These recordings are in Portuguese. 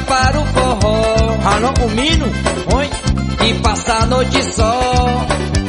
para o forró. Alô, o Mino? Oi? E passa a noite só.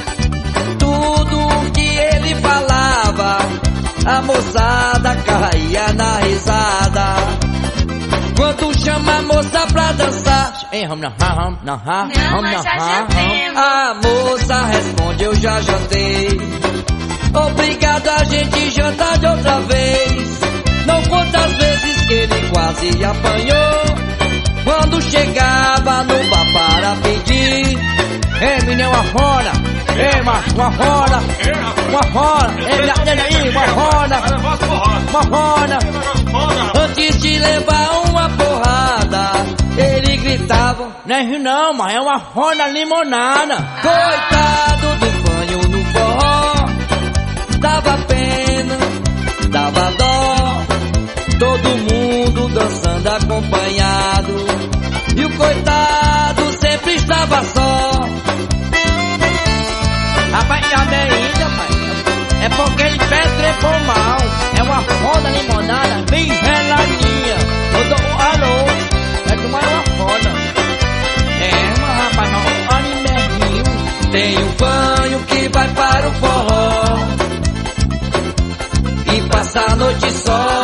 Tudo que ele falava, a moçada caía na risada. Quando chama a moça pra dançar, Mas já jantemos. a moça responde: eu já jantei. Obrigado, a gente janta de outra vez. Não quantas vezes que ele quase apanhou quando chegava no bar para pedir. Ei, menino, uma fora! Ei, macho, uma fora! Uma fora! Ei, me atende aí, uma fora! Uma fora! Antes de levar uma porrada, ele gritava: Não é isso não, mas é uma fora limonada! coitado do fanho no forró, dava pena, dava dó. Todo mundo dançando acompanhado, e o coitado sempre estava só. Rapaz, já bem ainda, pai. É porque ele trepou mal. É uma foda limonada bem geladinha. Eu dou alô. É tomar uma foda. É, mas rapaz, não, animezinho. Tem um fanho que vai para o forró e passa a noite só.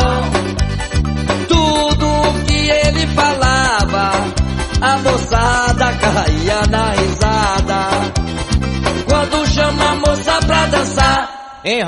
Tudo que ele falava, a moçada caía na risada. Quando chama a moça pra dançar, Ei,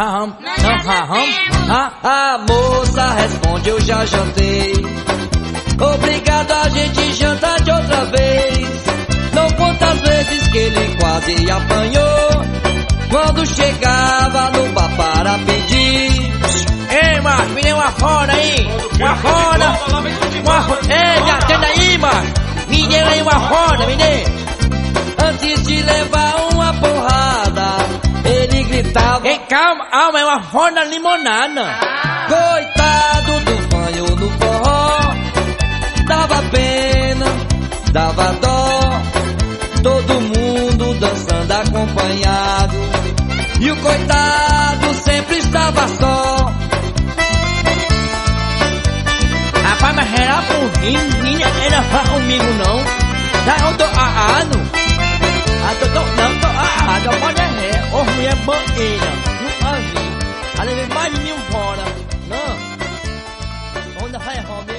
a moça responde: eu já jantei. Obrigado, a gente janta de outra vez. Não quantas vezes que ele quase apanhou quando chegava no bar para pedir. Ei, macho, me dê uma foda aí. Uma foda. Ei, me atende aí, macho. Me dê aí uma foda, me dê. Antes de levar uma porrada, ele gritava: Ei, calma, é uma foda limonada. coitado do fanho no forró, dava pena, dava dó. Todo mundo dançando acompanhado, e o coitado sempre estava só. Rapaz, mas era por rir, menina, era comigo não. Já eu tô arrado. Não, tô arrado, pode errar. Ô, mulher banheira, nunca vi. Ela levei mais de 1000 fora. Não, onde vai errar mesmo?